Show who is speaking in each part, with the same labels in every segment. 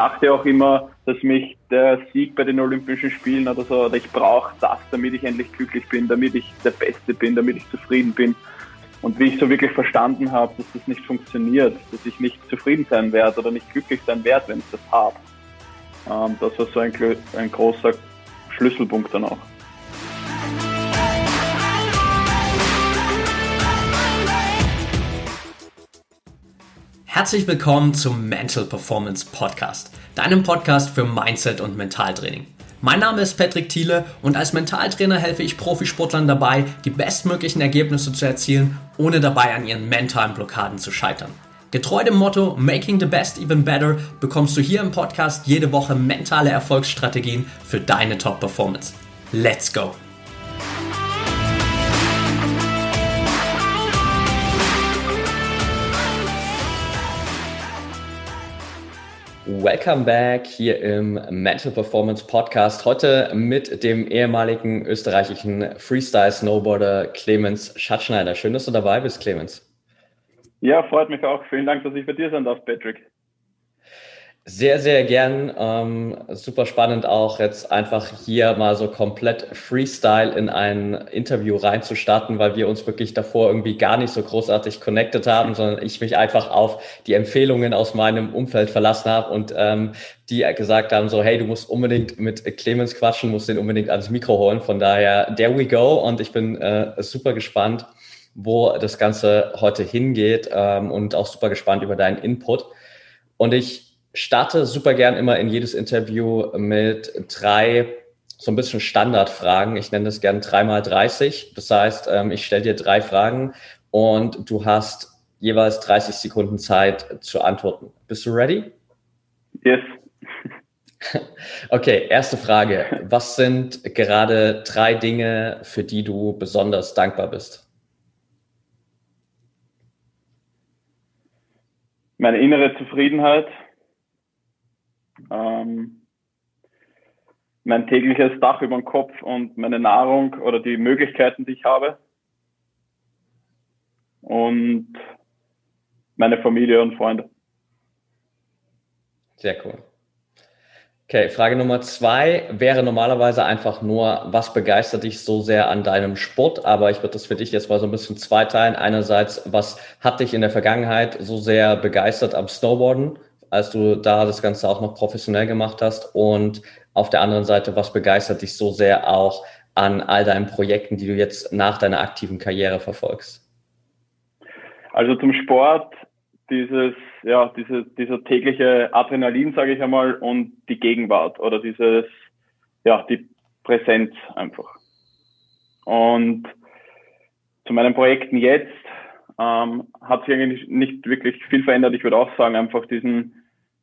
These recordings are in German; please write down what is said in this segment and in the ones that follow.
Speaker 1: dachte auch immer, dass mich der Sieg bei den Olympischen Spielen oder so, oder ich brauche das, damit ich endlich glücklich bin, damit ich der Beste bin, damit ich zufrieden bin. Und wie ich so wirklich verstanden habe, dass das nicht funktioniert, dass ich nicht zufrieden sein werde oder nicht glücklich sein werde, wenn ich das habe. Das war so ein großer Schlüsselpunkt dann auch.
Speaker 2: Herzlich willkommen zum Mental Performance Podcast, deinem Podcast für Mindset und Mentaltraining. Mein Name ist Patrick Thiele und als Mentaltrainer helfe ich Profisportlern dabei, die bestmöglichen Ergebnisse zu erzielen, ohne dabei an ihren mentalen Blockaden zu scheitern. Getreu dem Motto Making the Best Even Better bekommst du hier im Podcast jede Woche mentale Erfolgsstrategien für deine Top-Performance. Let's go! Welcome back hier im Mental Performance Podcast. Heute mit dem ehemaligen österreichischen Freestyle-Snowboarder Clemens Schatzschneider. Schön, dass du dabei bist, Clemens.
Speaker 1: Ja, freut mich auch. Vielen Dank, dass ich bei dir sein darf, Patrick.
Speaker 2: Sehr, sehr gern. Super spannend auch jetzt einfach hier mal so komplett Freestyle in ein Interview reinzustarten, weil wir uns wirklich davor irgendwie gar nicht so großartig connected haben, sondern ich mich einfach auf die Empfehlungen aus meinem Umfeld verlassen habe und die gesagt haben so, hey, du musst unbedingt mit Clemens quatschen, musst den unbedingt ans Mikro holen. Von daher, there we go. Und ich bin super gespannt, wo das Ganze heute hingeht und auch super gespannt über deinen Input. Und ich starte super gern immer in jedes Interview mit 3 so ein bisschen Standardfragen. Ich nenne das gern 3x30. Das heißt, ich stelle dir 3 Fragen und du hast jeweils 30 Sekunden Zeit zu antworten. Bist du ready?
Speaker 1: Yes.
Speaker 2: Okay, erste Frage. Was sind gerade 3 Dinge, für die du besonders dankbar bist?
Speaker 1: Meine innere Zufriedenheit. Mein tägliches Dach über dem Kopf und meine Nahrung oder die Möglichkeiten, die ich habe. Und meine Familie und Freunde.
Speaker 2: Sehr cool. Okay, Frage Nummer 2 wäre normalerweise einfach nur, was begeistert dich so sehr an deinem Sport? Aber ich würde das für dich jetzt mal so ein bisschen zweiteilen. Einerseits, was hat dich in der Vergangenheit so sehr begeistert am Snowboarden, als du da das Ganze auch noch professionell gemacht hast? Und auf der anderen Seite, was begeistert dich so sehr auch an all deinen Projekten, die du jetzt nach deiner aktiven Karriere verfolgst?
Speaker 1: Also zum Sport, dieser tägliche Adrenalin, sage ich einmal, und die Gegenwart oder die Präsenz einfach. Und zu meinen Projekten jetzt hat sich eigentlich nicht wirklich viel verändert. Ich würde auch sagen, einfach die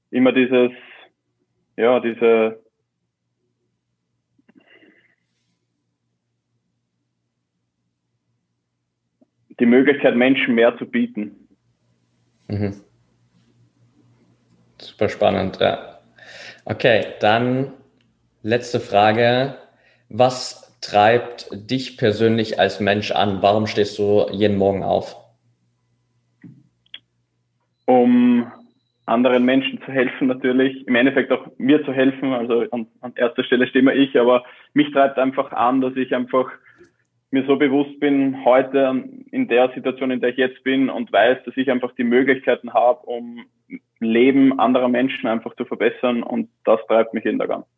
Speaker 1: Möglichkeit, Menschen mehr zu bieten.
Speaker 2: Mhm. Super spannend, ja. Okay, dann letzte Frage. Was treibt dich persönlich als Mensch an? Warum stehst du jeden Morgen auf?
Speaker 1: Um anderen Menschen zu helfen natürlich, im Endeffekt auch mir zu helfen, also an erster Stelle stehe immer ich, aber mich treibt einfach an, dass ich einfach mir so bewusst bin, heute in der Situation, in der ich jetzt bin und weiß, dass ich einfach die Möglichkeiten habe, um Leben anderer Menschen einfach zu verbessern, und das treibt mich jeden Tag an.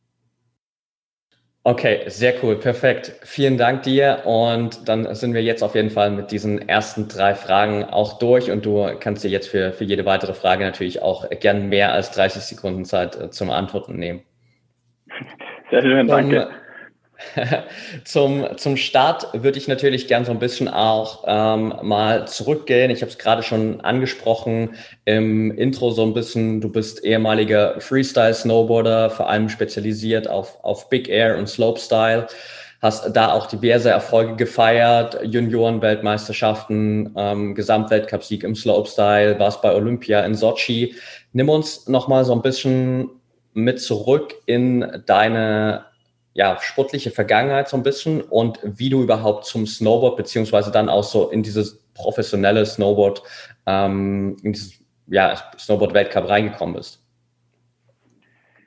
Speaker 2: Okay, sehr cool, perfekt. Vielen Dank dir, und dann sind wir jetzt auf jeden Fall mit diesen ersten 3 Fragen auch durch, und du kannst dir jetzt für jede weitere Frage natürlich auch gern mehr als 30 Sekunden Zeit zum Antworten nehmen.
Speaker 1: Sehr schön, danke.
Speaker 2: Zum Start würde ich natürlich gern so ein bisschen auch mal zurückgehen. Ich habe es gerade schon angesprochen im Intro so ein bisschen. Du bist ehemaliger Freestyle-Snowboarder, vor allem spezialisiert auf Big Air und Slopestyle. Hast da auch diverse Erfolge gefeiert, Junioren-Weltmeisterschaften, Gesamtweltcupsieg im Slopestyle, warst bei Olympia in Sochi. Nimm uns nochmal so ein bisschen mit zurück in deine sportliche Vergangenheit so ein bisschen und wie du überhaupt zum Snowboard beziehungsweise dann auch so in dieses professionelle Snowboard, in dieses Snowboard-Weltcup reingekommen bist.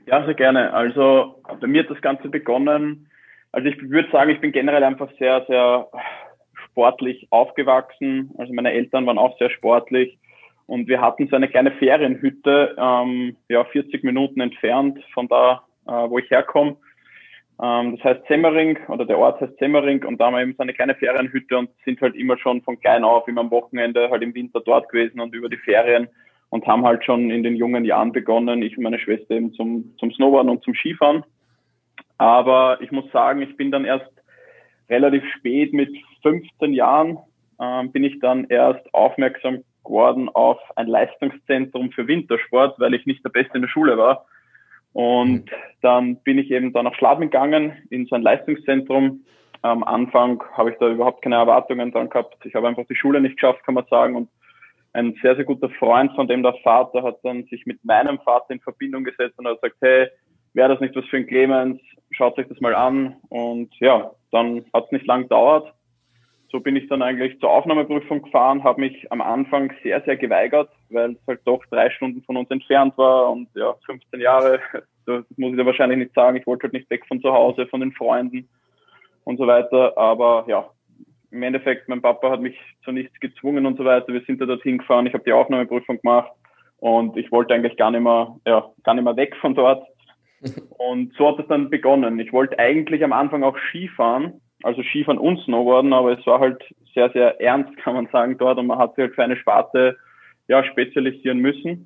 Speaker 1: Ja, sehr gerne. Also bei mir hat das Ganze begonnen, also ich würde sagen, ich bin generell einfach sehr, sehr sportlich aufgewachsen. Also meine Eltern waren auch sehr sportlich und wir hatten so eine kleine Ferienhütte, ja, 40 Minuten entfernt von da, wo ich herkomme. Das heißt Semmering oder der Ort heißt Semmering und da haben wir eben so eine kleine Ferienhütte und sind halt immer schon von klein auf, immer am Wochenende halt im Winter dort gewesen und über die Ferien und haben halt schon in den jungen Jahren begonnen, ich und meine Schwester eben zum Snowboarden und zum Skifahren. Aber ich muss sagen, ich bin dann erst relativ spät mit 15 Jahren, bin ich dann erst aufmerksam geworden auf ein Leistungszentrum für Wintersport, weil ich nicht der Beste in der Schule war. Und dann bin ich eben da nach Schladming gegangen, in so ein Leistungszentrum. Am Anfang habe ich da überhaupt keine Erwartungen dran gehabt. Ich habe einfach die Schule nicht geschafft, kann man sagen. Und ein sehr, sehr guter Freund von dem der Vater hat dann sich mit meinem Vater in Verbindung gesetzt und hat gesagt, hey, wäre das nicht was für ein Clemens? Schaut euch das mal an. Und ja, dann hat es nicht lang gedauert. So bin ich dann eigentlich zur Aufnahmeprüfung gefahren, habe mich am Anfang sehr, sehr geweigert, weil es halt doch 3 Stunden von uns entfernt war und ja, 15 Jahre, das muss ich dir wahrscheinlich nicht sagen, ich wollte halt nicht weg von zu Hause, von den Freunden und so weiter, aber ja, im Endeffekt, mein Papa hat mich zu nichts gezwungen und so weiter, wir sind da dorthin gefahren, ich habe die Aufnahmeprüfung gemacht und ich wollte eigentlich gar nicht mehr weg von dort und so hat es dann begonnen. Ich wollte eigentlich am Anfang auch Skifahren, also Skifahren und Snowboarden, aber es war halt sehr, sehr ernst, kann man sagen, dort und man hat sich halt für eine Sparte ja, spezialisieren müssen.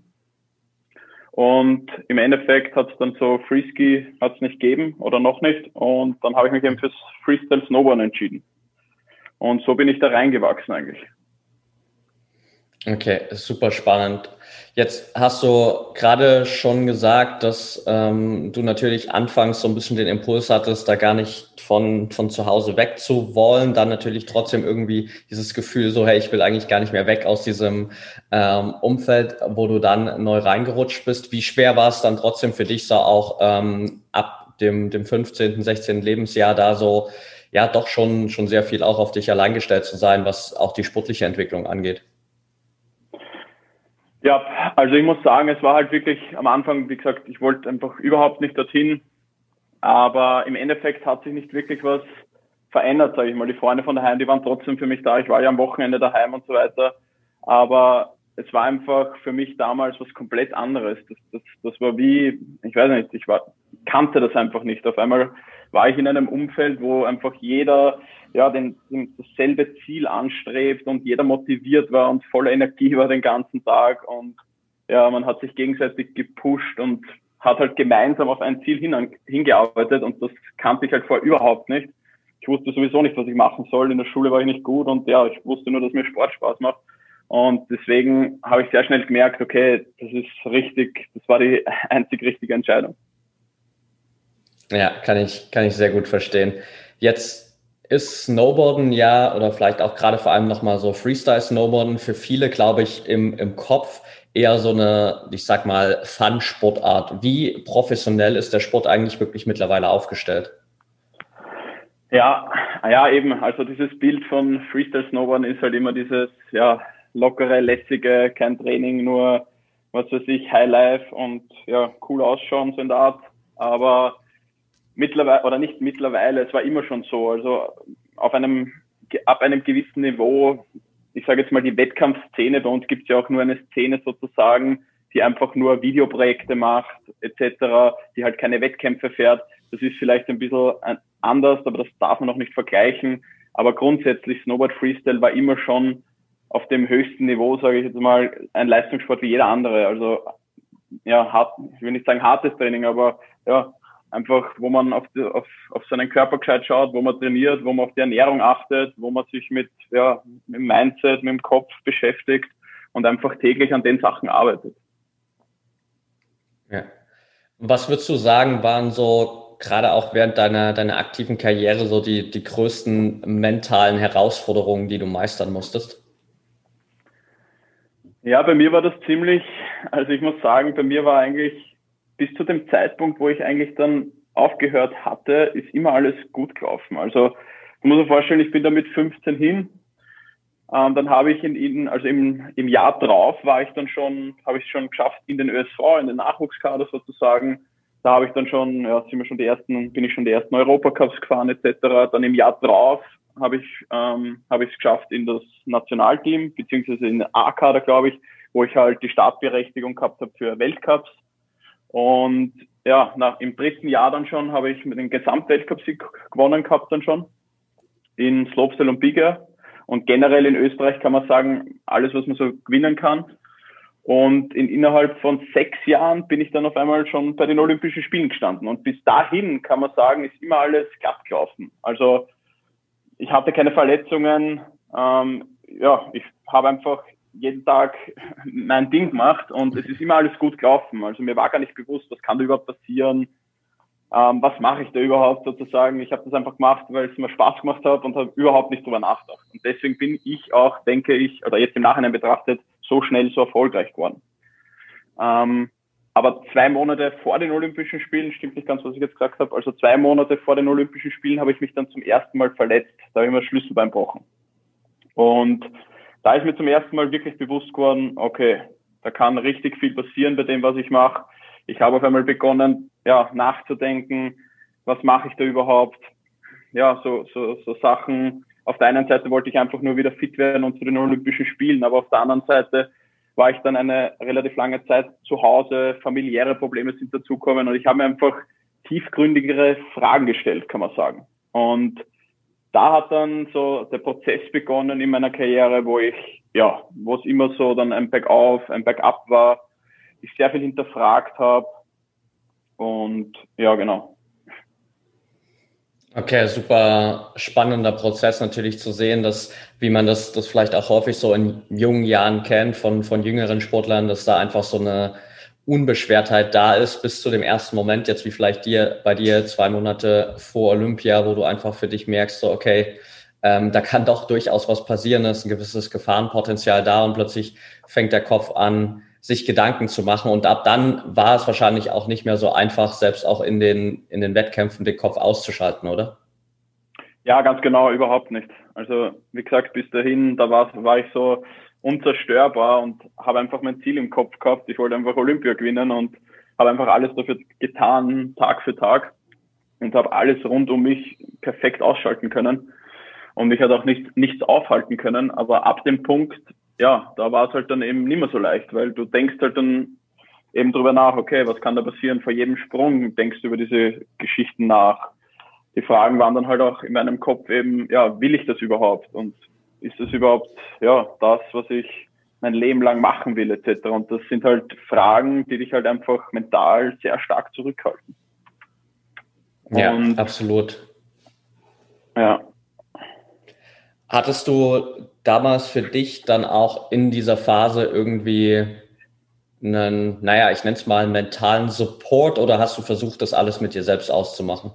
Speaker 1: Und im Endeffekt hat es dann so Freeski hat es nicht gegeben oder noch nicht und dann habe ich mich eben fürs Freestyle Snowboarden entschieden. Und so bin ich da reingewachsen eigentlich.
Speaker 2: Okay, super spannend. Jetzt hast du gerade schon gesagt, dass du natürlich anfangs so ein bisschen den Impuls hattest, da gar nicht von zu Hause weg zu wollen, dann natürlich trotzdem irgendwie dieses Gefühl so, hey, ich will eigentlich gar nicht mehr weg aus diesem Umfeld, wo du dann neu reingerutscht bist. Wie schwer war es dann trotzdem für dich so auch ab dem 15., 16. Lebensjahr da so, ja, doch schon sehr viel auch auf dich allein gestellt zu sein, was auch die sportliche Entwicklung angeht?
Speaker 1: Ja, also ich muss sagen, es war halt wirklich am Anfang, wie gesagt, ich wollte einfach überhaupt nicht dorthin, aber im Endeffekt hat sich nicht wirklich was verändert, sage ich mal. Die Freunde von daheim, die waren trotzdem für mich da. Ich war ja am Wochenende daheim und so weiter. Aber es war einfach für mich damals was komplett anderes. Das war wie, ich weiß nicht, kannte das einfach nicht. Auf einmal war ich in einem Umfeld, wo einfach jeder ja dasselbe Ziel anstrebt und jeder motiviert war und voller Energie war den ganzen Tag und ja, man hat sich gegenseitig gepusht und hat halt gemeinsam auf ein Ziel hingearbeitet und das kannte ich halt vorher überhaupt nicht. Ich wusste sowieso nicht, was ich machen soll. In der Schule war ich nicht gut und ja, ich wusste nur, dass mir Sport Spaß macht. Und deswegen habe ich sehr schnell gemerkt, okay, das ist richtig, das war die einzig richtige Entscheidung.
Speaker 2: Ja, kann ich sehr gut verstehen. Jetzt ist Snowboarden ja, oder vielleicht auch gerade vor allem nochmal so Freestyle-Snowboarden für viele, glaube ich, im Kopf eher so eine, ich sag mal, Fun-Sportart. Wie professionell ist der Sport eigentlich wirklich mittlerweile aufgestellt?
Speaker 1: Ja, ja, eben. Also dieses Bild von Freestyle Snowboarden ist halt immer dieses, ja, lockere, lässige, kein Training, nur, was weiß ich, Highlife und ja, cool ausschauen, so in der Art. Aber mittlerweile, oder nicht mittlerweile, es war immer schon so. Also ab einem gewissen Niveau, ich sage jetzt mal die Wettkampfszene, bei uns gibt es ja auch nur eine Szene sozusagen, die einfach nur Videoprojekte macht, etc., die halt keine Wettkämpfe fährt. Das ist vielleicht ein bisschen anders, aber das darf man auch nicht vergleichen. Aber grundsätzlich Snowboard Freestyle war immer schon auf dem höchsten Niveau, sage ich jetzt mal, ein Leistungssport wie jeder andere. Also ja, ich will nicht sagen hartes Training, aber ja, einfach, wo man auf seinen Körper gescheit schaut, wo man trainiert, wo man auf die Ernährung achtet, wo man sich mit dem Mindset, mit dem Kopf beschäftigt und einfach täglich an den Sachen arbeitet.
Speaker 2: Ja. Was würdest du sagen, waren so gerade auch während deiner aktiven Karriere so die größten mentalen Herausforderungen, die du meistern musstest?
Speaker 1: Ja, bei mir war das ziemlich, also ich muss sagen, bei mir war eigentlich bis zu dem Zeitpunkt, wo ich eigentlich dann aufgehört hatte, ist immer alles gut gelaufen. Also du musst dir vorstellen, ich bin da mit 15 hin. Dann habe ich im Jahr drauf war ich dann schon, habe ich schon geschafft in den ÖSV, in den Nachwuchskader sozusagen. Da habe ich dann schon, ja, bin ich schon die ersten Europacups gefahren etc. Dann im Jahr drauf habe ich es geschafft in das Nationalteam, beziehungsweise in den A-Kader, glaube ich, wo ich halt die Startberechtigung gehabt habe für Weltcups. Und ja, im dritten Jahr dann schon habe ich mit dem Gesamtweltcup-Sieg gewonnen gehabt dann schon in Slopestyle und Big Air. Und generell in Österreich kann man sagen, alles, was man so gewinnen kann. Und innerhalb von 6 Jahren bin ich dann auf einmal schon bei den Olympischen Spielen gestanden. Und bis dahin kann man sagen, ist immer alles glatt gelaufen. Also ich hatte keine Verletzungen. Ja, ich habe einfach jeden Tag mein Ding gemacht und es ist immer alles gut gelaufen. Also mir war gar nicht bewusst, was kann da überhaupt passieren, was mache ich da überhaupt sozusagen. Ich habe das einfach gemacht, weil es mir Spaß gemacht hat und habe überhaupt nicht drüber nachgedacht. Und deswegen bin ich auch, denke ich, oder jetzt im Nachhinein betrachtet, so schnell so erfolgreich geworden. Aber 2 Monate vor den Olympischen Spielen, stimmt nicht ganz, was ich jetzt gesagt habe, also 2 Monate vor den Olympischen Spielen habe ich mich dann zum ersten Mal verletzt. Da habe ich mir das Schlüsselbein gebrochen. Und da ist mir zum ersten Mal wirklich bewusst geworden, okay, da kann richtig viel passieren bei dem, was ich mache. Ich habe auf einmal begonnen, ja, nachzudenken, was mache ich da überhaupt? Ja, so Sachen. Auf der einen Seite wollte ich einfach nur wieder fit werden und zu den Olympischen Spielen, aber auf der anderen Seite war ich dann eine relativ lange Zeit zu Hause, familiäre Probleme sind dazugekommen und ich habe mir einfach tiefgründigere Fragen gestellt, kann man sagen. Und da hat dann so der Prozess begonnen in meiner Karriere, wo es immer so dann ein Bergauf, ein Bergab war, ich sehr viel hinterfragt habe und ja, genau.
Speaker 2: Okay, super spannender Prozess natürlich zu sehen, dass, wie man das vielleicht auch häufig so in jungen Jahren kennt von jüngeren Sportlern, dass da einfach so eine Unbeschwertheit da ist bis zu dem ersten Moment, jetzt wie vielleicht bei dir 2 Monate vor Olympia, wo du einfach für dich merkst, so okay, da kann doch durchaus was passieren, da ist ein gewisses Gefahrenpotenzial da und plötzlich fängt der Kopf an, sich Gedanken zu machen. Und ab dann war es wahrscheinlich auch nicht mehr so einfach, selbst auch in den Wettkämpfen den Kopf auszuschalten, oder?
Speaker 1: Ja, ganz genau, überhaupt nicht. Also wie gesagt, bis dahin, war ich so unzerstörbar und habe einfach mein Ziel im Kopf gehabt. Ich wollte einfach Olympia gewinnen und habe einfach alles dafür getan, Tag für Tag und habe alles rund um mich perfekt ausschalten können. Und mich hat auch nichts aufhalten können. Aber ab dem Punkt, ja, da war es halt dann eben nicht mehr so leicht, weil du denkst halt dann eben drüber nach, okay, was kann da passieren? Vor jedem Sprung denkst du über diese Geschichten nach. Die Fragen waren dann halt auch in meinem Kopf eben, ja, will ich das überhaupt? Und ist das überhaupt, ja, das, was ich mein Leben lang machen will, etc. Und das sind halt Fragen, die dich halt einfach mental sehr stark zurückhalten.
Speaker 2: Ja, und, absolut.
Speaker 1: Ja.
Speaker 2: Hattest du damals für dich dann auch in dieser Phase irgendwie einen, naja, ich nenne es mal einen mentalen Support oder hast du versucht, das alles mit dir selbst auszumachen?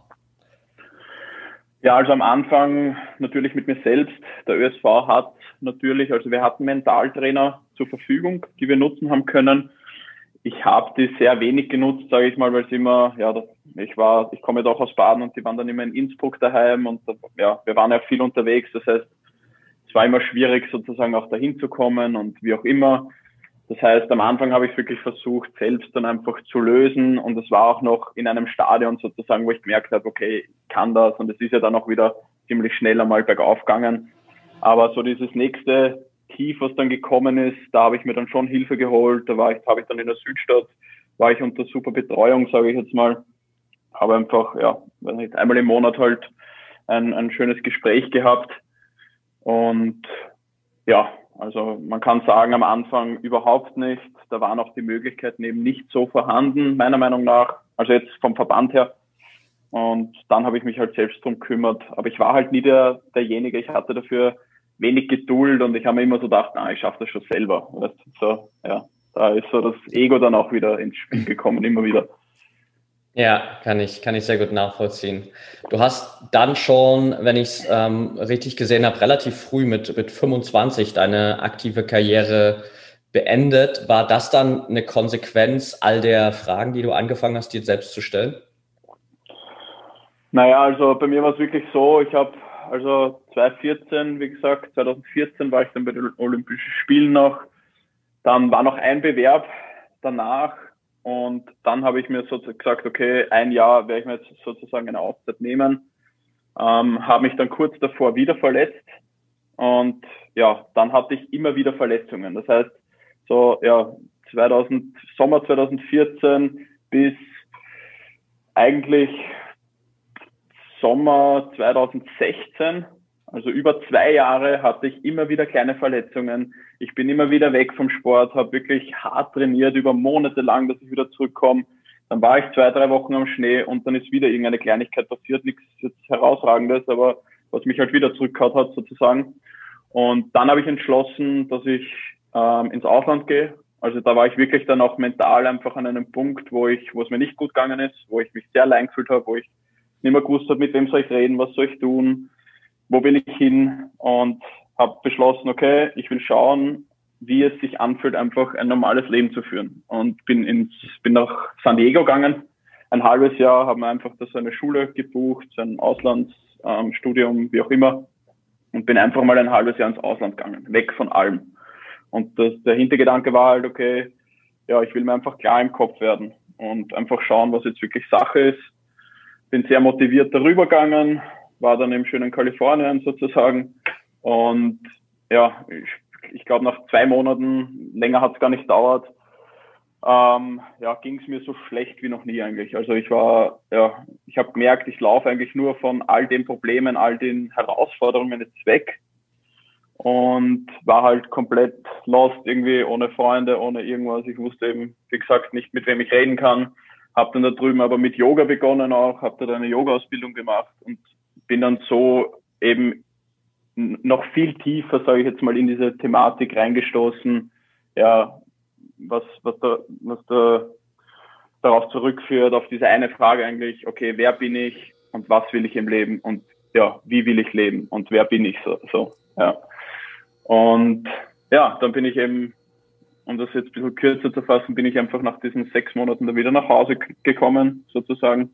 Speaker 1: Ja, also am Anfang natürlich mit mir selbst. Der ÖSV hat natürlich, also wir hatten Mentaltrainer zur Verfügung, die wir nutzen haben können. Ich habe die sehr wenig genutzt, sage ich mal, weil es immer, ja, ich komme ja doch aus Baden und die waren dann immer in Innsbruck daheim und ja, wir waren ja viel unterwegs. Das heißt, es war immer schwierig sozusagen auch dahin zu kommen und wie auch immer. Das heißt, am Anfang habe ich wirklich versucht, selbst dann einfach zu lösen und es war auch noch in einem Stadion sozusagen, wo ich gemerkt habe, okay, ich kann das und es ist ja dann auch wieder ziemlich schnell einmal bergauf gegangen. Aber so dieses nächste Tief, was dann gekommen ist, da habe ich mir dann schon Hilfe geholt. Habe ich dann in der Südstadt, war ich unter super Betreuung, sage ich jetzt mal. Habe einfach, ja, einmal im Monat halt ein schönes Gespräch gehabt und ja, also man kann sagen, am Anfang überhaupt nicht. Da waren auch die Möglichkeiten eben nicht so vorhanden, meiner Meinung nach. Also jetzt vom Verband her. Und dann habe ich mich halt selbst drum gekümmert. Aber ich war halt nie derjenige. Ich hatte dafür wenig Geduld und ich habe mir immer so gedacht, ich schaffe das schon selber. Weißt? So, ja, da ist so das Ego dann auch wieder ins Spiel gekommen, immer wieder.
Speaker 2: Ja, kann ich sehr gut nachvollziehen. Du hast dann schon, wenn ich es richtig gesehen habe, relativ früh mit 25 deine aktive Karriere beendet. War das dann eine Konsequenz all der Fragen, die du angefangen hast, dir selbst zu stellen?
Speaker 1: Naja, also bei mir war es wirklich so, ich habe also 2014, wie gesagt, 2014 war ich dann bei den Olympischen Spielen noch. Dann war noch ein Bewerb danach Und dann habe ich mir sozusagen gesagt, okay, ein Jahr werde ich mir jetzt sozusagen eine Auszeit nehmen. Habe mich dann kurz davor wieder verletzt. Und ja, dann hatte ich immer wieder Verletzungen. Das heißt, so ja, Sommer 2014 bis eigentlich Sommer 2016, also über 2 Jahre, hatte ich immer wieder kleine Verletzungen. Ich bin immer wieder weg vom Sport, habe wirklich hart trainiert, über Monate lang, dass ich wieder zurückkomme. Dann war ich 2, 3 Wochen am Schnee und dann ist wieder irgendeine Kleinigkeit passiert, nichts jetzt Herausragendes, aber was mich halt wieder zurückgehauen hat sozusagen. Und dann habe ich entschlossen, dass ich ins Ausland gehe. Also da war ich wirklich dann auch mental einfach an einem Punkt, wo es mir nicht gut gegangen ist, wo ich mich sehr allein gefühlt habe, wo ich nicht mehr gewusst habe, mit wem soll ich reden, was soll ich tun, wo will ich hin, und habe beschlossen, okay, ich will schauen, wie es sich anfühlt, einfach ein normales Leben zu führen. Und bin nach San Diego gegangen, ein halbes Jahr, habe mir einfach da so eine Schule gebucht, so ein Auslandsstudium, wie auch immer, und bin einfach mal ein halbes Jahr ins Ausland gegangen, weg von allem. Und der Hintergedanke war halt, okay, ja, ich will mir einfach klar im Kopf werden und einfach schauen, was jetzt wirklich Sache ist. Bin sehr motiviert darüber gegangen, war dann im schönen Kalifornien sozusagen. Und ja, ich glaube, nach 2 Monaten, länger hat es gar nicht gedauert, ja, ging es mir so schlecht wie noch nie eigentlich. Also ich habe gemerkt, ich laufe eigentlich nur von all den Problemen, all den Herausforderungen jetzt weg und war halt komplett lost irgendwie, ohne Freunde, ohne irgendwas. Ich wusste eben, wie gesagt, nicht, mit wem ich reden kann. Habe dann da drüben aber mit Yoga begonnen auch, habe da eine Yoga-Ausbildung gemacht und bin dann so eben noch viel tiefer, sage ich jetzt mal, in diese Thematik reingestoßen, ja, was da darauf zurückführt, auf diese eine Frage eigentlich, okay, wer bin ich und was will ich im Leben und ja, wie will ich leben und wer bin ich so ja. Und ja, dann bin ich eben, um das jetzt ein bisschen kürzer zu fassen, bin ich einfach nach diesen 6 Monaten da wieder nach Hause gekommen, sozusagen.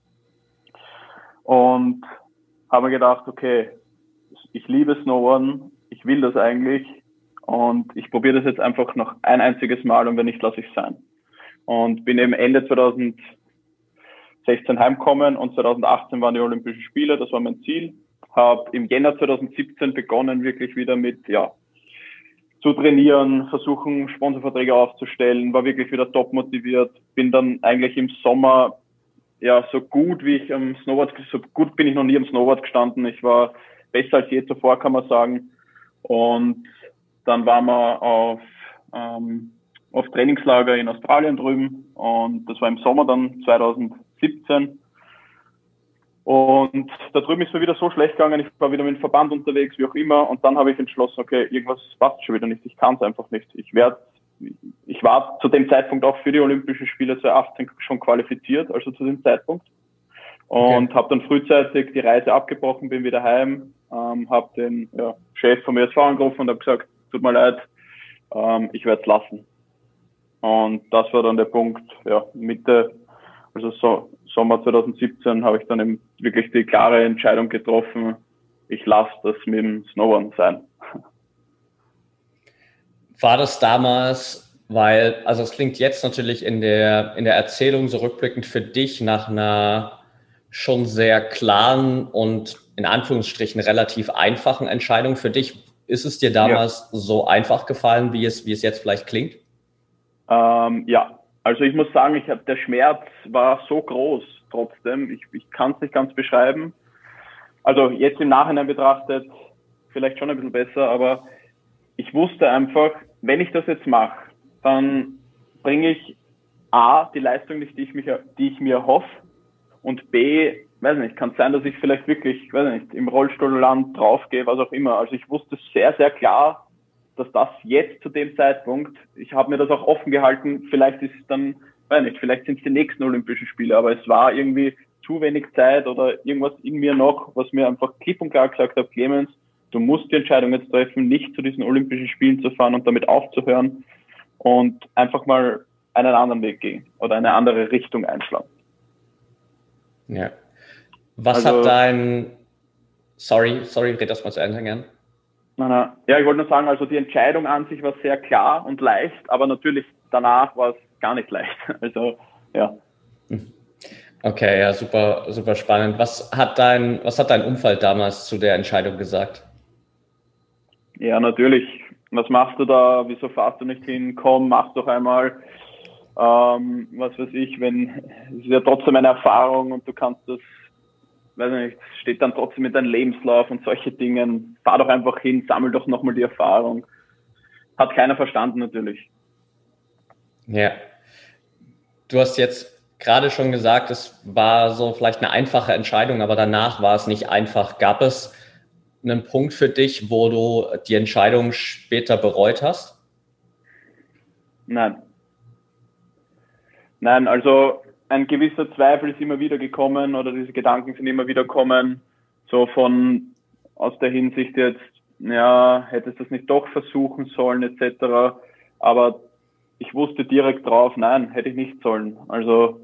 Speaker 1: Und habe mir gedacht, okay, ich liebe Snowboarden, ich will das eigentlich und ich probiere das jetzt einfach noch ein einziges Mal und wenn nicht, lasse ich es sein. Und bin eben Ende 2016 heimgekommen und 2018 waren die Olympischen Spiele, das war mein Ziel. Habe im Jänner 2017 begonnen, wirklich wieder mit, ja, zu trainieren, versuchen, Sponsorverträge aufzustellen, war wirklich wieder top motiviert, bin dann eigentlich im Sommer, ja, so gut bin ich noch nie am Snowboard gestanden. Ich war besser als je zuvor, kann man sagen. Und dann waren wir auf Trainingslager in Australien drüben und das war im Sommer dann 2017. Und da drüben ist mir wieder so schlecht gegangen, ich war wieder mit dem Verband unterwegs, wie auch immer. Und dann habe ich entschlossen, okay, irgendwas passt schon wieder nicht, ich kann es einfach nicht. Ich war zu dem Zeitpunkt auch für die Olympischen Spiele 2018 schon qualifiziert, also zu dem Zeitpunkt. Und habe dann frühzeitig die Reise abgebrochen, bin wieder heim, habe den Chef vom ESV angerufen und habe gesagt, tut mir leid, ich werde es lassen. Und das war dann der Punkt, ja, also Sommer 2017 habe ich dann eben wirklich die klare Entscheidung getroffen, ich lasse das mit dem Snowboarden sein.
Speaker 2: War das damals, also es klingt jetzt natürlich in der Erzählung so rückblickend für dich nach einer schon sehr klaren und in Anführungsstrichen relativ einfachen Entscheidung für dich. Ist es dir damals so einfach gefallen, wie es jetzt vielleicht klingt?
Speaker 1: Ja, also ich muss sagen, der Schmerz war so groß trotzdem. Ich kann es nicht ganz beschreiben. Also jetzt im Nachhinein betrachtet vielleicht schon ein bisschen besser, aber ich wusste einfach, wenn ich das jetzt mache, dann bringe ich A, die Leistung nicht, die ich mir hoffe, und B, weiß nicht, kann es sein, dass ich vielleicht wirklich, weiß nicht, im Rollstuhlland draufgehe, was auch immer. Also ich wusste sehr, sehr klar, dass das jetzt zu dem Zeitpunkt, ich habe mir das auch offen gehalten, vielleicht ist es dann, weiß nicht, vielleicht sind es die nächsten Olympischen Spiele, aber es war irgendwie zu wenig Zeit oder irgendwas in mir noch, was mir einfach klipp und klar gesagt hat, Clemens, du musst die Entscheidung jetzt treffen, nicht zu diesen Olympischen Spielen zu fahren und damit aufzuhören und einfach mal einen anderen Weg gehen oder eine andere Richtung einschlagen.
Speaker 2: Ja. Was hat sorry, red das mal zu Ende gern.
Speaker 1: Ja, ich wollte nur sagen, also die Entscheidung an sich war sehr klar und leicht, aber natürlich danach war es gar nicht leicht. Also ja.
Speaker 2: Okay, ja, super, super spannend. Was hat dein Umfeld damals zu der Entscheidung gesagt?
Speaker 1: Ja, natürlich. Was machst du da? Wieso fährst du nicht hin? Komm, mach doch einmal. Was weiß ich, es ist ja trotzdem eine Erfahrung und du kannst das, weiß nicht, steht dann trotzdem in deinem Lebenslauf und solche Dingen. Fahr doch einfach hin, sammel doch nochmal die Erfahrung. Hat keiner verstanden natürlich.
Speaker 2: Ja. Du hast jetzt gerade schon gesagt, es war so vielleicht eine einfache Entscheidung, aber danach war es nicht einfach. Gab es einen Punkt für dich, wo du die Entscheidung später bereut hast?
Speaker 1: Nein. Nein, also ein gewisser Zweifel ist immer wieder gekommen oder diese Gedanken sind immer wieder gekommen, so aus der Hinsicht jetzt, ja, hättest du das nicht doch versuchen sollen, etc. Aber ich wusste direkt drauf, nein, hätte ich nicht sollen. Also,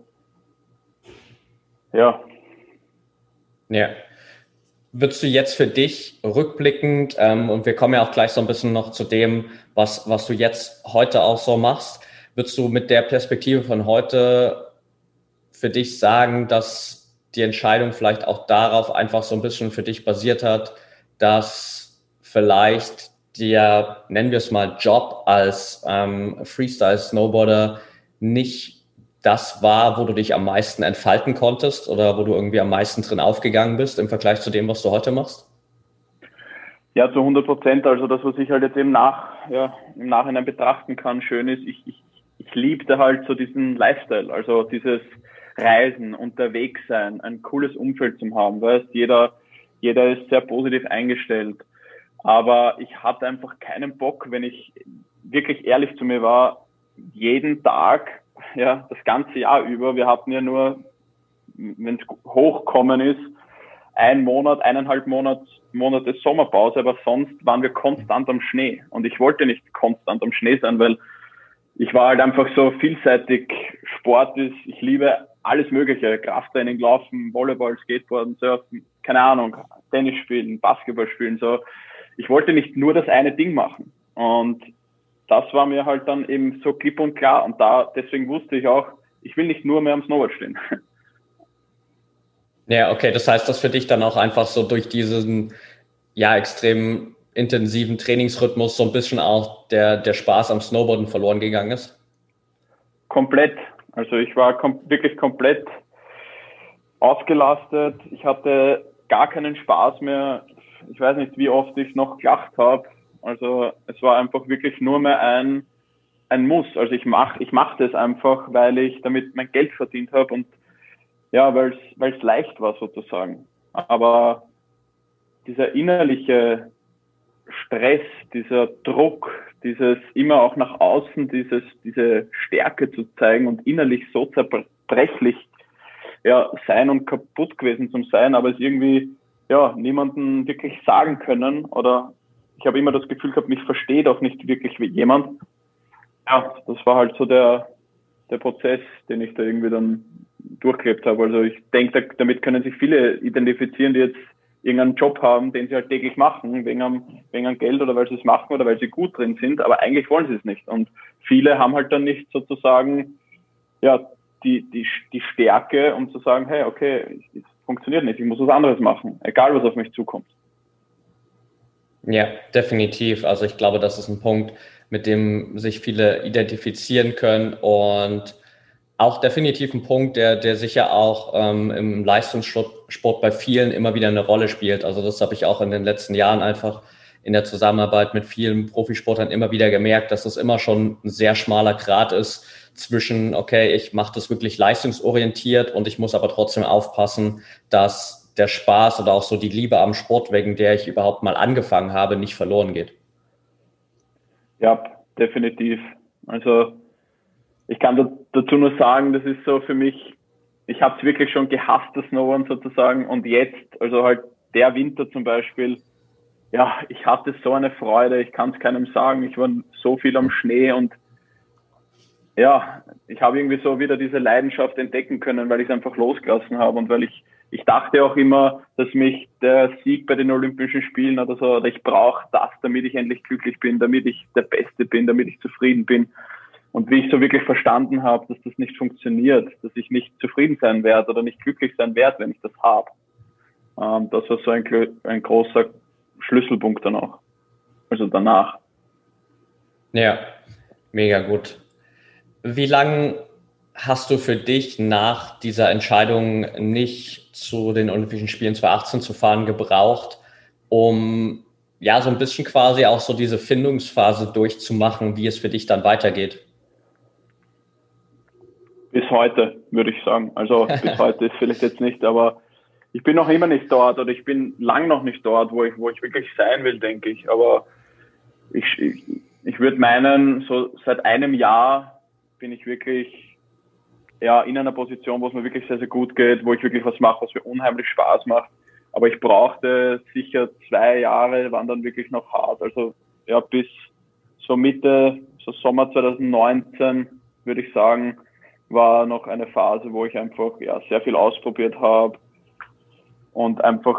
Speaker 1: ja.
Speaker 2: Ja. Würdest du jetzt für dich rückblickend, und wir kommen ja auch gleich so ein bisschen noch zu dem, was du jetzt heute auch so machst, würdest du mit der Perspektive von heute für dich sagen, dass die Entscheidung vielleicht auch darauf einfach so ein bisschen für dich basiert hat, dass vielleicht der, nennen wir es mal, Job als Freestyle-Snowboarder nicht das war, wo du dich am meisten entfalten konntest oder wo du irgendwie am meisten drin aufgegangen bist im Vergleich zu dem, was du heute machst?
Speaker 1: Ja, zu 100%. Also das, was ich halt jetzt im Nachhinein betrachten kann, schön ist, ich liebte halt so diesen Lifestyle, also dieses Reisen, unterwegs sein, ein cooles Umfeld zu haben, weißt, jeder ist sehr positiv eingestellt. Aber ich hatte einfach keinen Bock, wenn ich wirklich ehrlich zu mir war, jeden Tag, ja, das ganze Jahr über. Wir hatten ja nur, wenn es hochkommen ist, ein Monat, 1,5 Monate Sommerpause, aber sonst waren wir konstant am Schnee. Und ich wollte nicht konstant am Schnee sein, weil ich war halt einfach so vielseitig. Sport ist, ich liebe alles Mögliche. Krafttraining, Laufen, Volleyball, Skateboarden, Surfen, keine Ahnung, Tennis spielen, Basketball spielen, so. Ich wollte nicht nur das eine Ding machen. Und das war mir halt dann eben so klipp und klar. Und deswegen wusste ich auch, ich will nicht nur mehr am Snowboard stehen.
Speaker 2: Ja, okay, das heißt, dass für dich dann auch einfach so durch diesen, ja, extrem intensiven Trainingsrhythmus so ein bisschen auch der Spaß am Snowboarden verloren gegangen ist?
Speaker 1: Komplett. Also ich war wirklich komplett ausgelastet. Ich hatte gar keinen Spaß mehr. Ich weiß nicht, wie oft ich noch gelacht habe. Also es war einfach wirklich nur mehr ein Muss. Also ich mach das einfach, weil ich damit mein Geld verdient habe und ja, weil es leicht war sozusagen. Aber dieser innerliche Stress, dieser Druck, dieses immer auch nach außen, diese Stärke zu zeigen und innerlich so zerbrechlich ja, sein und kaputt gewesen zum Sein, aber es irgendwie ja niemanden wirklich sagen können oder ich habe immer das Gefühl gehabt, mich versteht auch nicht wirklich wie jemand. Ja, das war halt so der Prozess, den ich da irgendwie dann durchgelebt habe. Also ich denke, damit können sich viele identifizieren, die jetzt irgendeinen Job haben, den sie halt täglich machen, wegen am Geld oder weil sie es machen oder weil sie gut drin sind, aber eigentlich wollen sie es nicht. Und viele haben halt dann nicht sozusagen ja die Stärke, um zu sagen, hey, okay, es funktioniert nicht, ich muss was anderes machen, egal was auf mich zukommt.
Speaker 2: Ja, definitiv. Also ich glaube, das ist ein Punkt, mit dem sich viele identifizieren können und auch definitiv ein Punkt, der sicher auch im Leistungssport bei vielen immer wieder eine Rolle spielt. Also das habe ich auch in den letzten Jahren einfach in der Zusammenarbeit mit vielen Profisportlern immer wieder gemerkt, dass es immer schon ein sehr schmaler Grat ist zwischen, okay, ich mache das wirklich leistungsorientiert und ich muss aber trotzdem aufpassen, dass der Spaß oder auch so die Liebe am Sport, wegen der ich überhaupt mal angefangen habe, nicht verloren geht.
Speaker 1: Ja, definitiv. Also ich kann dazu nur sagen, das ist so für mich, ich habe es wirklich schon gehasst, das Snowboarden sozusagen. Und jetzt, also halt der Winter zum Beispiel, ja, ich hatte so eine Freude, ich kann es keinem sagen. Ich war so viel am Schnee und ja, ich habe irgendwie so wieder diese Leidenschaft entdecken können, weil ich es einfach losgelassen habe und weil ich dachte auch immer, dass mich der Sieg bei den Olympischen Spielen oder so, oder ich brauche das, damit ich endlich glücklich bin, damit ich der Beste bin, damit ich zufrieden bin. Und wie ich so wirklich verstanden habe, dass das nicht funktioniert, dass ich nicht zufrieden sein werde oder nicht glücklich sein werde, wenn ich das habe. Das war so ein großer Schlüsselpunkt dann auch. Also danach.
Speaker 2: Ja, mega gut. Wie lange hast du für dich nach dieser Entscheidung, nicht zu den Olympischen Spielen 2018 zu fahren, gebraucht, um ja so ein bisschen quasi auch so diese Findungsphase durchzumachen, wie es für dich dann weitergeht?
Speaker 1: Bis heute, würde ich sagen. Also bis heute ist vielleicht jetzt nicht, aber ich bin noch immer nicht dort oder ich bin lang noch nicht dort, wo ich wirklich sein will, denke ich. Aber ich würde meinen, so seit einem Jahr bin ich wirklich in einer Position, wo es mir wirklich sehr, sehr gut geht, wo ich wirklich was mache, was mir unheimlich Spaß macht. Aber ich brauchte sicher 2 Jahre, waren dann wirklich noch hart. Also bis so Sommer 2019, würde ich sagen, war noch eine Phase, wo ich einfach sehr viel ausprobiert habe und einfach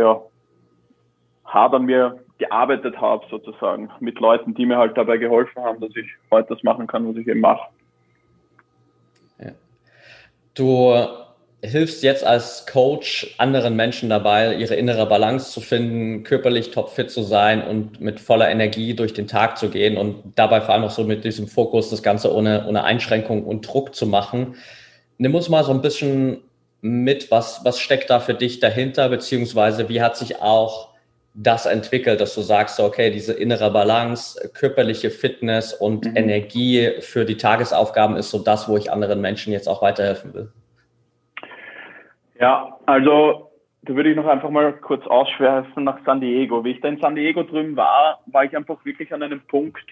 Speaker 1: hart an mir gearbeitet habe sozusagen mit Leuten, die mir halt dabei geholfen haben, dass ich heute das machen kann, was ich eben mache.
Speaker 2: Ja. Du hilfst jetzt als Coach anderen Menschen dabei, ihre innere Balance zu finden, körperlich topfit zu sein und mit voller Energie durch den Tag zu gehen und dabei vor allem auch so mit diesem Fokus das Ganze ohne Einschränkung und Druck zu machen. Nimm uns mal so ein bisschen mit, was steckt da für dich dahinter, beziehungsweise wie hat sich auch das entwickelt, dass du sagst, okay, diese innere Balance, körperliche Fitness und Energie für die Tagesaufgaben ist so das, wo ich anderen Menschen jetzt auch weiterhelfen will.
Speaker 1: Ja, also da würde ich noch einfach mal kurz ausschweifen nach San Diego. Wie ich da in San Diego drüben war ich einfach wirklich an einem Punkt,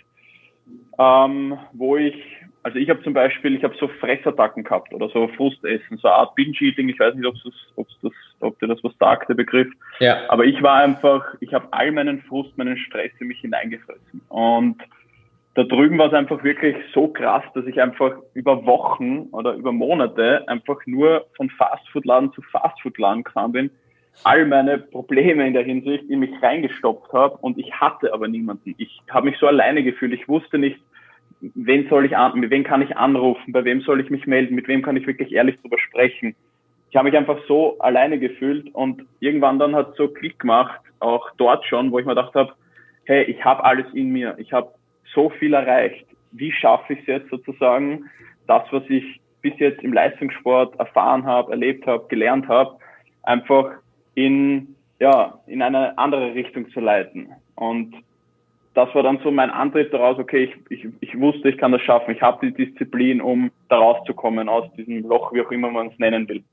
Speaker 1: wo ich habe zum Beispiel, so Fressattacken gehabt oder so Frustessen, so eine Art Binge-Eating. Ich weiß nicht, ob dir das was sagt, der Begriff.
Speaker 2: Ja.
Speaker 1: Aber ich habe all meinen Frust, meinen Stress in mich hineingefressen. Und da drüben war es einfach wirklich so krass, dass ich einfach über Wochen oder über Monate einfach nur von Fastfood-Laden zu Fastfood-Laden gefahren bin, all meine Probleme in der Hinsicht in mich reingestopft habe und ich hatte aber niemanden. Ich habe mich so alleine gefühlt. Ich wusste nicht, mit wem kann ich anrufen, bei wem soll ich mich melden, mit wem kann ich wirklich ehrlich drüber sprechen. Ich habe mich einfach so alleine gefühlt und irgendwann dann hat es so Klick gemacht, auch dort schon, wo ich mir gedacht habe, hey, ich habe alles in mir, ich habe so viel erreicht. Wie schaffe ich es jetzt sozusagen, das, was ich bis jetzt im Leistungssport erfahren habe, erlebt habe, gelernt habe, einfach in eine andere Richtung zu leiten. Und das war dann so mein Antrieb daraus, okay, ich wusste, ich kann das schaffen. Ich habe die Disziplin, um da rauszukommen aus diesem Loch, wie auch immer man es nennen will.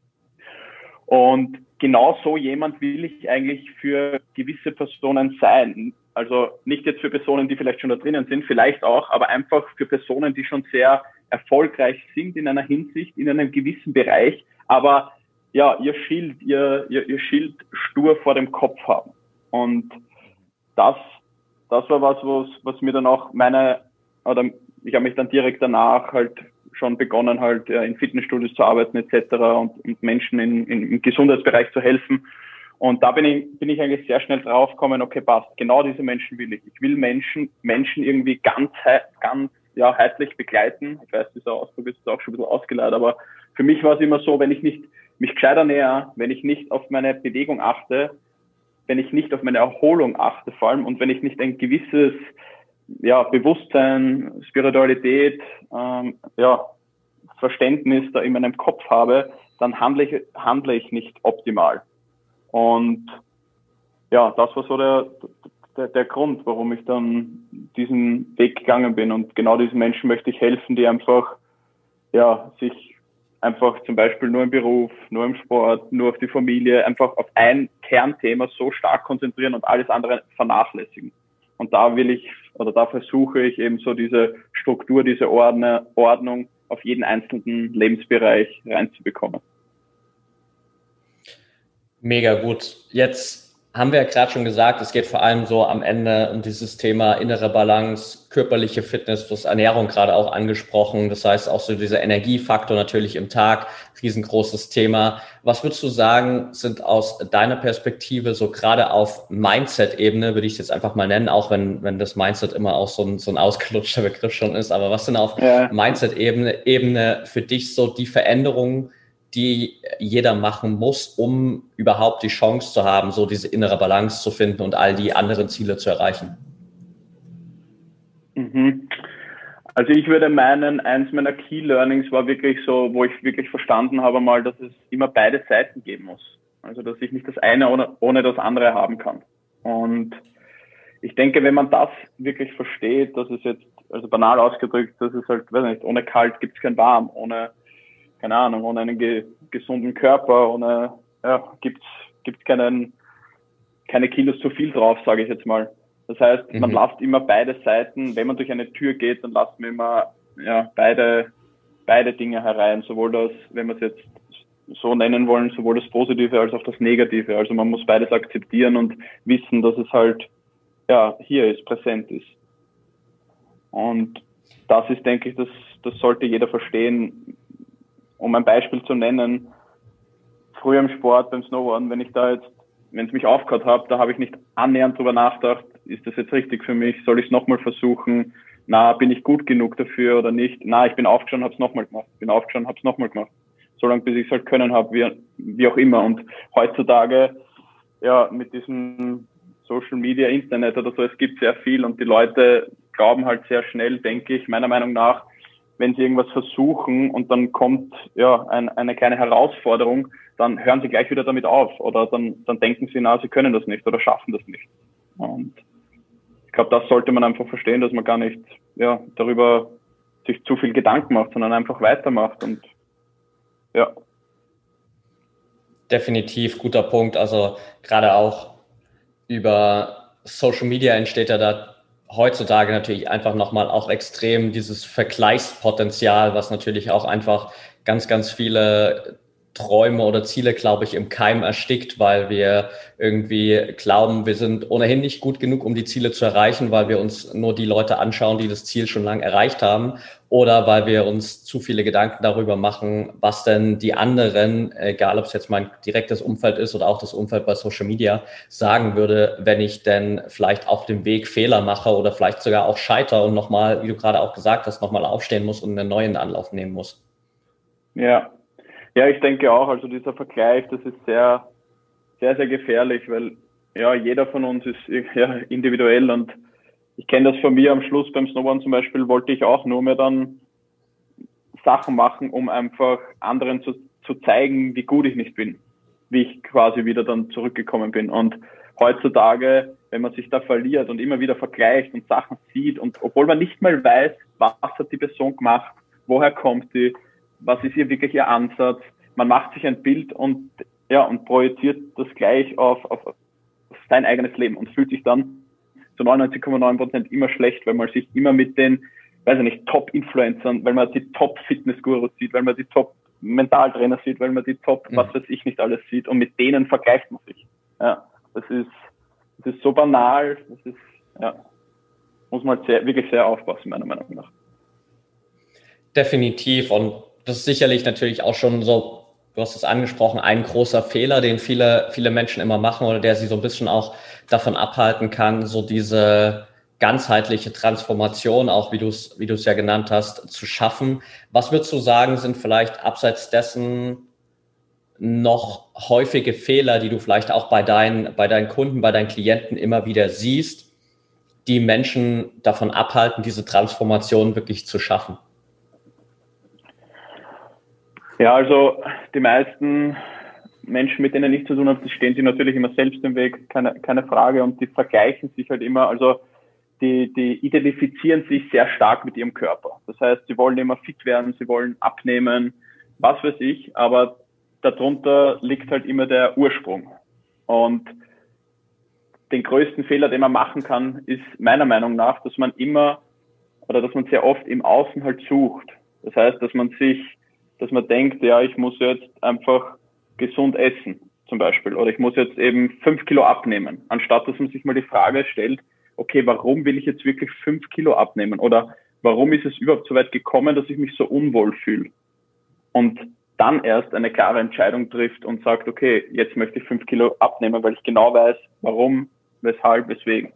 Speaker 1: Und genau so jemand will ich eigentlich für gewisse Personen sein. Also nicht jetzt für Personen, die vielleicht schon da drinnen sind, vielleicht auch, aber einfach für Personen, die schon sehr erfolgreich sind in einer Hinsicht, in einem gewissen Bereich, aber ihr Schild stur vor dem Kopf haben. Und das war was mir dann auch ich habe mich dann direkt danach halt schon begonnen, halt in Fitnessstudios zu arbeiten etc. und Menschen im Gesundheitsbereich zu helfen. Und da bin ich eigentlich sehr schnell draufgekommen, okay, passt, genau diese Menschen will ich. Ich will Menschen irgendwie ganz ganzheitlich begleiten. Ich weiß, dieser Ausdruck ist auch schon ein bisschen ausgeleiert, aber für mich war es immer so, wenn ich nicht mich gescheit ernähre, wenn ich nicht auf meine Bewegung achte, wenn ich nicht auf meine Erholung achte vor allem und wenn ich nicht ein gewisses Bewusstsein, Spiritualität, Verständnis da in meinem Kopf habe, dann handle ich nicht optimal. Und das war so der Grund, warum ich dann diesen Weg gegangen bin. Und genau diesen Menschen möchte ich helfen, die einfach sich einfach zum Beispiel nur im Beruf, nur im Sport, nur auf die Familie, einfach auf ein Kernthema so stark konzentrieren und alles andere vernachlässigen. Und da versuche ich eben so diese Struktur, diese Ordnung auf jeden einzelnen Lebensbereich reinzubekommen.
Speaker 2: Mega gut. Jetzt haben wir ja gerade schon gesagt, es geht vor allem so am Ende um dieses Thema innere Balance, körperliche Fitness, du hast Ernährung gerade auch angesprochen. Das heißt auch so dieser Energiefaktor natürlich im Tag, riesengroßes Thema. Was würdest du sagen, sind aus deiner Perspektive so gerade auf Mindset-Ebene, würde ich es jetzt einfach mal nennen, auch wenn das Mindset immer auch so ein ausgelutschter Begriff schon ist, aber was sind auf
Speaker 1: Ja.
Speaker 2: Mindset-Ebene für dich so die Veränderungen, die jeder machen muss, um überhaupt die Chance zu haben, so diese innere Balance zu finden und all die anderen Ziele zu erreichen?
Speaker 1: Mhm. Also ich würde meinen, eins meiner Key Learnings war wirklich so, wo ich wirklich verstanden habe mal, dass es immer beide Seiten geben muss. Also dass ich nicht das eine ohne das andere haben kann. Und ich denke, wenn man das wirklich versteht, dass es jetzt, also banal ausgedrückt, dass es halt, weiß nicht, ohne kalt gibt es kein warm, ohne, keine Ahnung, ohne einen gesunden Körper, ohne, ja, gibt's keine Kilos zu viel drauf, sage ich jetzt mal. Das heißt, man lasst immer beide Seiten, wenn man durch eine Tür geht, dann lasst man immer ja, beide Dinge herein, sowohl das, wenn wir es jetzt so nennen wollen, sowohl das Positive als auch das Negative. Also man muss beides akzeptieren und wissen, dass es halt ja hier ist, präsent ist. Und das ist, denke ich, das sollte jeder verstehen. Um ein Beispiel zu nennen, früher im Sport, beim Snowboarden, wenn es mich aufgehört hat, da habe ich nicht annähernd drüber nachgedacht, ist das jetzt richtig für mich, soll ich es nochmal versuchen, bin ich gut genug dafür oder nicht, ich bin aufgestanden, habe es nochmal gemacht, solange bis ich es halt können habe, wie auch immer. Und heutzutage, ja, mit diesem Social Media, Internet oder so, es gibt sehr viel und die Leute glauben halt sehr schnell, denke ich, meiner Meinung nach, wenn sie irgendwas versuchen und dann kommt ja eine kleine Herausforderung, dann hören sie gleich wieder damit auf oder dann denken sie, sie können das nicht oder schaffen das nicht. Und ich glaube, das sollte man einfach verstehen, dass man gar nicht darüber sich zu viel Gedanken macht, sondern einfach weitermacht und ja.
Speaker 2: Definitiv guter Punkt. Also gerade auch über Social Media entsteht ja da heutzutage natürlich einfach nochmal auch extrem dieses Vergleichspotenzial, was natürlich auch einfach ganz, ganz viele Träume oder Ziele, glaube ich, im Keim erstickt, weil wir irgendwie glauben, wir sind ohnehin nicht gut genug, um die Ziele zu erreichen, weil wir uns nur die Leute anschauen, die das Ziel schon lange erreicht haben, oder weil wir uns zu viele Gedanken darüber machen, was denn die anderen, egal ob es jetzt mein direktes Umfeld ist oder auch das Umfeld bei Social Media, sagen würde, wenn ich denn vielleicht auf dem Weg Fehler mache oder vielleicht sogar auch scheiter und nochmal, wie du gerade auch gesagt hast, nochmal aufstehen muss und einen neuen Anlauf nehmen muss.
Speaker 1: Ja. Ja, ich denke auch, also dieser Vergleich, das ist sehr, sehr, sehr gefährlich, weil ja, jeder von uns ist ja individuell und ich kenne das von mir am Schluss beim Snowboarden zum Beispiel, wollte ich auch nur mehr dann Sachen machen, um einfach anderen zu zeigen, wie gut ich nicht bin, wie ich quasi wieder dann zurückgekommen bin. Und heutzutage, wenn man sich da verliert und immer wieder vergleicht und Sachen sieht und obwohl man nicht mal weiß, was hat die Person gemacht, woher kommt die, was ist hier wirklich ihr Ansatz, man macht sich ein Bild und projiziert das gleich auf sein eigenes Leben und fühlt sich dann zu 99,9% immer schlecht, weil man sich immer mit den, weiß ich nicht, Top-Influencern, weil man die Top-Fitness-Gurus sieht, weil man die Top-Mentaltrainer sieht, weil man die Top, was weiß ich nicht alles sieht und mit denen vergleicht man sich. Ja, das ist so banal, muss man wirklich sehr aufpassen, meiner Meinung nach.
Speaker 2: Definitiv und das ist sicherlich natürlich auch schon so, du hast es angesprochen, ein großer Fehler, den viele Menschen immer machen oder der sie so ein bisschen auch davon abhalten kann, so diese ganzheitliche Transformation, auch wie du es ja genannt hast, zu schaffen. Was würdest du sagen, sind vielleicht abseits dessen noch häufige Fehler, die du vielleicht auch bei deinen Kunden, bei deinen Klienten immer wieder siehst, die Menschen davon abhalten, diese Transformation wirklich zu schaffen?
Speaker 1: Ja, also die meisten Menschen, mit denen ich zu tun habe, die stehen sich natürlich immer selbst im Weg, keine Frage, und die vergleichen sich halt immer, also die identifizieren sich sehr stark mit ihrem Körper. Das heißt, sie wollen immer fit werden, sie wollen abnehmen, was weiß ich, aber darunter liegt halt immer der Ursprung. Und den größten Fehler, den man machen kann, ist meiner Meinung nach, dass man sehr oft im Außen halt sucht. Das heißt, dass man denkt, ja, ich muss jetzt einfach gesund essen. zum Beispiel, oder ich muss jetzt eben 5 Kilo abnehmen, anstatt dass man sich mal die Frage stellt, okay, warum will ich jetzt wirklich 5 Kilo abnehmen? Oder warum ist es überhaupt so weit gekommen, dass ich mich so unwohl fühle? Und dann erst eine klare Entscheidung trifft und sagt, okay, jetzt möchte ich 5 Kilo abnehmen, weil ich genau weiß, warum, weshalb, weswegen.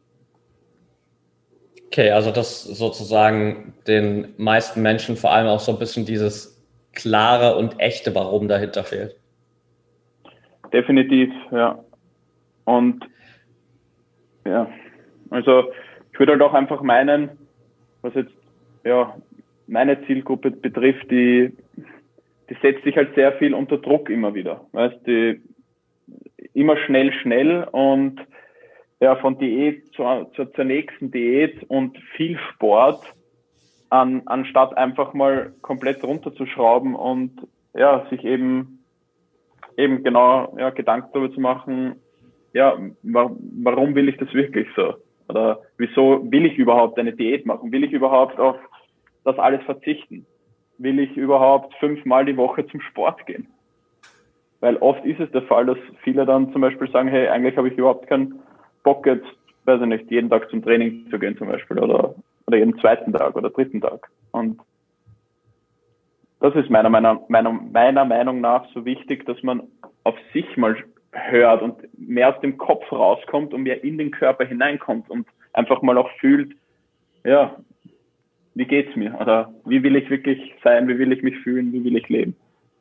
Speaker 2: Okay, also dass sozusagen den meisten Menschen vor allem auch so ein bisschen dieses klare und echte Warum dahinter fehlt.
Speaker 1: Definitiv, ja. Und ja, also ich würde halt auch einfach meinen, was jetzt ja meine Zielgruppe betrifft, die setzt sich halt sehr viel unter Druck immer wieder. Weißt, die immer schnell und ja, von Diät zur nächsten Diät und viel Sport, anstatt einfach mal komplett runterzuschrauben und ja, sich eben genau Gedanken darüber zu machen, ja, warum will ich das wirklich so? Oder wieso will ich überhaupt eine Diät machen? Will ich überhaupt auf das alles verzichten? Will ich überhaupt 5-mal die Woche zum Sport gehen? Weil oft ist es der Fall, dass viele dann zum Beispiel sagen, hey, eigentlich habe ich überhaupt keinen Bock jetzt, weiß ich nicht, jeden Tag zum Training zu gehen zum Beispiel oder jeden zweiten Tag oder dritten Tag. Und das ist meiner Meinung nach so wichtig, dass man auf sich mal hört und mehr aus dem Kopf rauskommt und mehr in den Körper hineinkommt und einfach mal auch fühlt, ja, wie geht's mir? Oder wie will ich wirklich sein? Wie will ich mich fühlen? Wie will ich leben?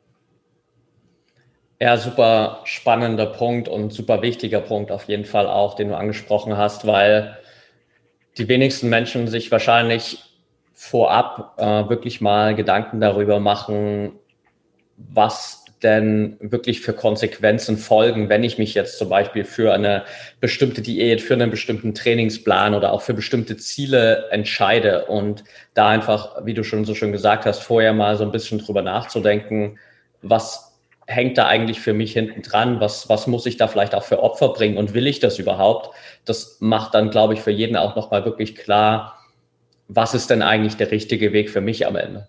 Speaker 2: Ja, super spannender Punkt und super wichtiger Punkt auf jeden Fall auch, den du angesprochen hast, weil die wenigsten Menschen sich wahrscheinlich vorab wirklich mal Gedanken darüber machen, was denn wirklich für Konsequenzen folgen, wenn ich mich jetzt zum Beispiel für eine bestimmte Diät, für einen bestimmten Trainingsplan oder auch für bestimmte Ziele entscheide und da einfach, wie du schon so schön gesagt hast, vorher mal so ein bisschen drüber nachzudenken, was hängt da eigentlich für mich hinten dran, was muss ich da vielleicht auch für Opfer bringen und will ich das überhaupt? Das macht dann, glaube ich, für jeden auch nochmal wirklich klar, was ist denn eigentlich der richtige Weg für mich am Ende?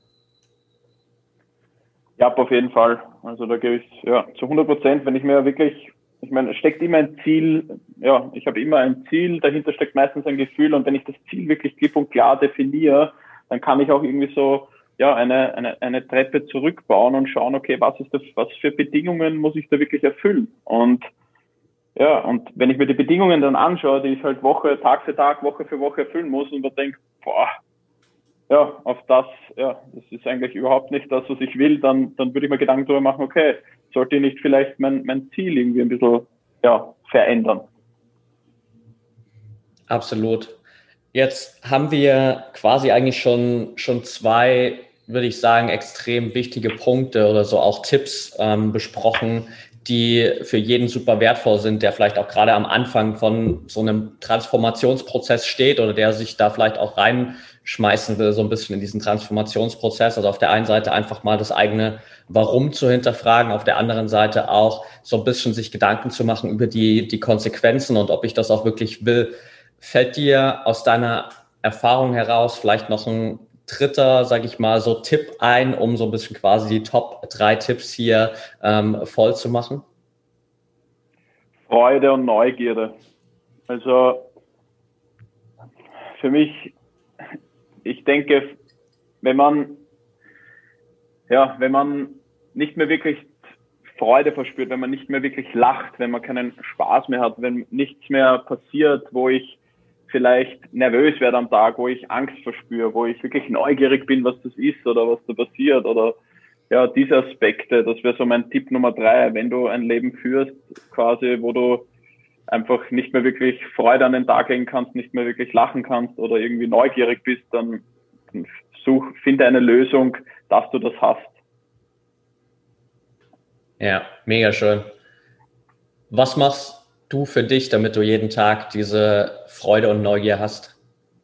Speaker 1: Ja, auf jeden Fall. Also da gebe ich ja zu 100%, wenn ich mir wirklich, ich meine, es steckt immer ein Ziel, ja, ich habe immer ein Ziel, dahinter steckt meistens ein Gefühl und wenn ich das Ziel wirklich klipp und klar definiere, dann kann ich auch irgendwie so ja eine Treppe zurückbauen und schauen, okay, was für Bedingungen muss ich da wirklich erfüllen? Und ja, und wenn ich mir die Bedingungen dann anschaue, die ich halt Tag für Tag, Woche für Woche erfüllen muss und man denkt, boah, ja, das ist eigentlich überhaupt nicht das, was ich will, dann würde ich mir Gedanken darüber machen, okay, sollte ich nicht vielleicht mein Ziel irgendwie ein bisschen, ja, verändern?
Speaker 2: Absolut. Jetzt haben wir quasi eigentlich schon zwei, würde ich sagen, extrem wichtige Punkte oder so auch Tipps besprochen, die für jeden super wertvoll sind, der vielleicht auch gerade am Anfang von so einem Transformationsprozess steht oder der sich da vielleicht auch reinschmeißen will, so ein bisschen in diesen Transformationsprozess. Also auf der einen Seite einfach mal das eigene Warum zu hinterfragen, auf der anderen Seite auch so ein bisschen sich Gedanken zu machen über die Konsequenzen und ob ich das auch wirklich will. Fällt dir aus deiner Erfahrung heraus vielleicht noch ein dritter, sage ich mal, so Tipp ein, um so ein bisschen quasi die Top 3 Tipps hier voll zu machen?
Speaker 1: Freude und Neugierde. Also für mich, ich denke, wenn man, wenn man nicht mehr wirklich Freude verspürt, wenn man nicht mehr wirklich lacht, wenn man keinen Spaß mehr hat, wenn nichts mehr passiert, wo ich vielleicht nervös werde am Tag, wo ich Angst verspüre, wo ich wirklich neugierig bin, was das ist oder was da passiert oder ja, diese Aspekte, das wäre so mein Tipp Nummer 3, wenn du ein Leben führst, quasi, wo du einfach nicht mehr wirklich Freude an den Tag legen kannst, nicht mehr wirklich lachen kannst oder irgendwie neugierig bist, dann finde eine Lösung, dass du das hast.
Speaker 2: Ja, mega schön. Was machst du für dich, damit du jeden Tag diese Freude und Neugier hast?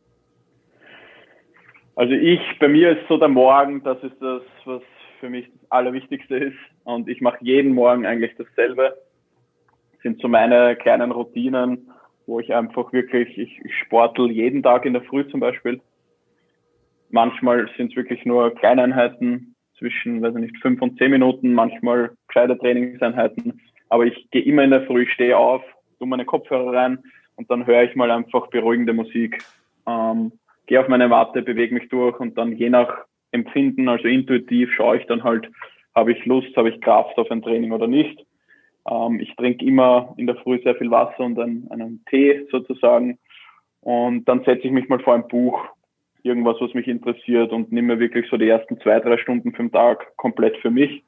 Speaker 1: Also bei mir ist so der Morgen, das ist das, was für mich das Allerwichtigste ist. Und ich mache jeden Morgen eigentlich dasselbe. Das sind so meine kleinen Routinen, wo ich einfach wirklich, ich sportel jeden Tag in der Früh zum Beispiel. Manchmal sind es wirklich nur Kleineinheiten zwischen, weiß ich nicht, 5 und 10 Minuten, manchmal gescheite Trainingseinheiten. aber ich gehe immer in der Früh, stehe auf, tue meine Kopfhörer rein und dann höre ich mal einfach beruhigende Musik, gehe auf meine Matte, bewege mich durch und dann je nach Empfinden, also intuitiv, schaue ich dann halt, habe ich Lust, habe ich Kraft auf ein Training oder nicht. Ich trinke immer in der Früh sehr viel Wasser und einen Tee sozusagen und dann setze ich mich mal vor ein Buch, irgendwas, was mich interessiert und nehme mir wirklich so die ersten 2-3 Stunden für den Tag komplett für mich.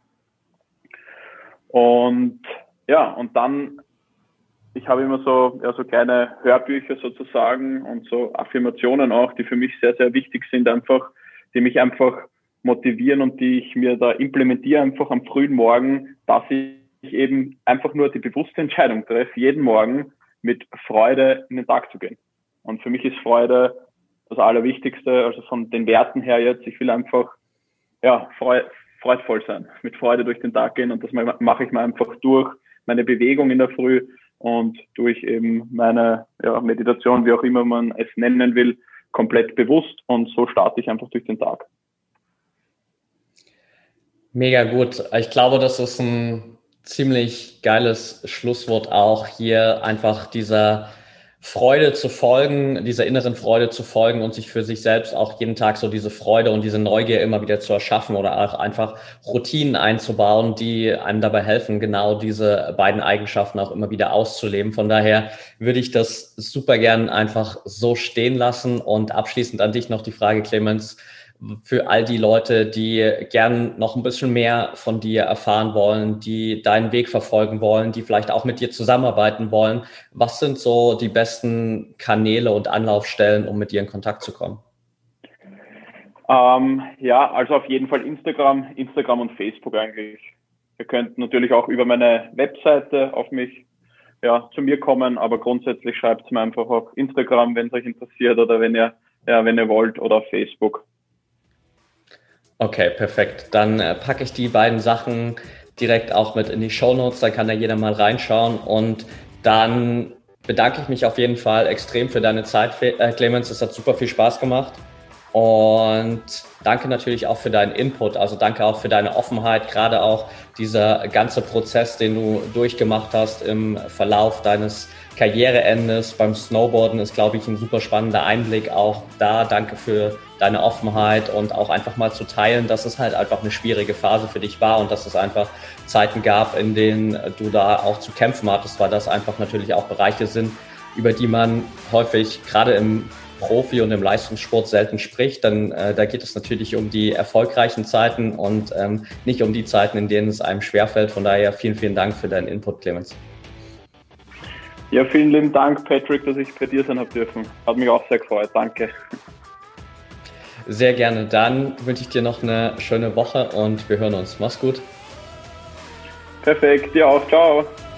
Speaker 1: Und ja, und dann, ich habe immer so kleine Hörbücher sozusagen und so Affirmationen auch, die für mich sehr, sehr wichtig sind einfach, die mich einfach motivieren und die ich mir da implementiere einfach am frühen Morgen, dass ich eben einfach nur die bewusste Entscheidung treffe, jeden Morgen mit Freude in den Tag zu gehen. Und für mich ist Freude das Allerwichtigste, also von den Werten her jetzt. Ich will einfach, freudvoll sein, mit Freude durch den Tag gehen und das mache ich mir einfach durch meine Bewegung in der Früh und durch eben meine Meditation, wie auch immer man es nennen will, komplett bewusst und so starte ich einfach durch den Tag.
Speaker 2: Mega gut. Ich glaube, das ist ein ziemlich geiles Schlusswort auch hier, einfach dieser Freude zu folgen, dieser inneren Freude zu folgen und sich für sich selbst auch jeden Tag so diese Freude und diese Neugier immer wieder zu erschaffen oder auch einfach Routinen einzubauen, die einem dabei helfen, genau diese beiden Eigenschaften auch immer wieder auszuleben. Von daher würde ich das super gern einfach so stehen lassen. Und abschließend an dich noch die Frage, Clemens, für all die Leute, die gern noch ein bisschen mehr von dir erfahren wollen, die deinen Weg verfolgen wollen, die vielleicht auch mit dir zusammenarbeiten wollen. Was sind so die besten Kanäle und Anlaufstellen, um mit dir in Kontakt zu kommen?
Speaker 1: Also auf jeden Fall Instagram und Facebook eigentlich. Ihr könnt natürlich auch über meine Webseite auf mich, zu mir kommen, aber grundsätzlich schreibt es mir einfach auf Instagram, wenn es euch interessiert oder wenn ihr wollt, oder auf Facebook.
Speaker 2: Okay, perfekt. Dann packe ich die beiden Sachen direkt auch mit in die Shownotes, da kann da jeder mal reinschauen und dann bedanke ich mich auf jeden Fall extrem für deine Zeit, Clemens. Es hat super viel Spaß gemacht und danke natürlich auch für deinen Input, also danke auch für deine Offenheit, gerade auch dieser ganze Prozess, den du durchgemacht hast im Verlauf deines Karriereendes beim Snowboarden ist, glaube ich, ein super spannender Einblick auch da. Danke für deine Offenheit und auch einfach mal zu teilen, dass es halt einfach eine schwierige Phase für dich war und dass es einfach Zeiten gab, in denen du da auch zu kämpfen hattest, weil das einfach natürlich auch Bereiche sind, über die man häufig gerade im Profi- und im Leistungssport selten spricht. Dann da geht es natürlich um die erfolgreichen Zeiten und nicht um die Zeiten, in denen es einem schwerfällt. Von daher vielen, vielen Dank für deinen Input, Clemens.
Speaker 1: Ja, vielen lieben Dank, Patrick, dass ich bei dir sein habe dürfen. Hat mich auch sehr gefreut. Danke.
Speaker 2: Sehr gerne. Dann wünsche ich dir noch eine schöne Woche und wir hören uns. Mach's gut.
Speaker 1: Perfekt. Dir auch. Ciao.